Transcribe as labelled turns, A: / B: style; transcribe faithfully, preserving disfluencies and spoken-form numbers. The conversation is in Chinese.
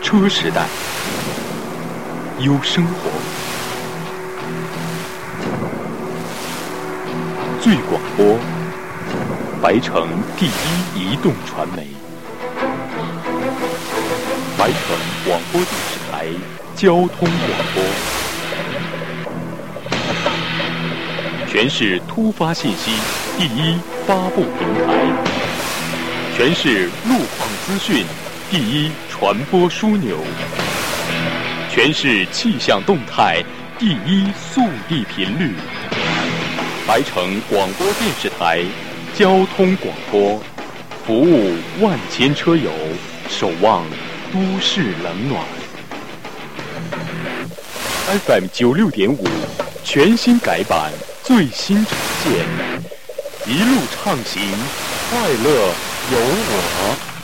A: 车时代，有生活，最广播，白城第一移动传媒，白城广播电视台交通广播，全市突发信息第一发布平台，全市路况资讯第一传播枢纽，全市气象动态第一速递频率。白城广播电视台交通广播，服务万千车友，守望都市冷暖。F M 九六点五，全新改版，最新呈现，一路畅行，快乐有我。